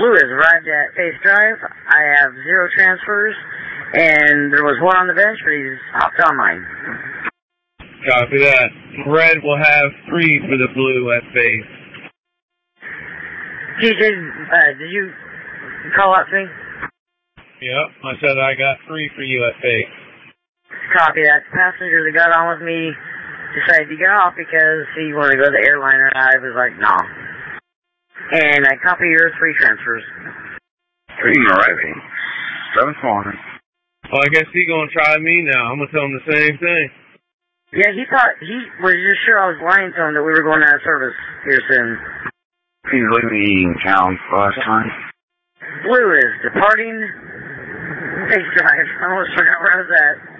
Blue has arrived at Face Drive. I have 0 transfers, and there was 1 on the bench, but he's hopped on mine. Copy that. Red will have 3 for the Blue at Face. TJ, did you call out to me? Yep, I said I got 3 for you at Face. Copy that. The passenger that got on with me decided to get off because he wanted to go to the airliner, and I was like, no. And I copy your 3 transfers. 3 arriving. 7-4. Well, I guess he's going to try me now. I'm going to tell him the same thing. Yeah, he was just sure I was lying to him that we were going out of service here soon. He's leaving town last time. Blue is departing Face Drive. I almost forgot where I was at.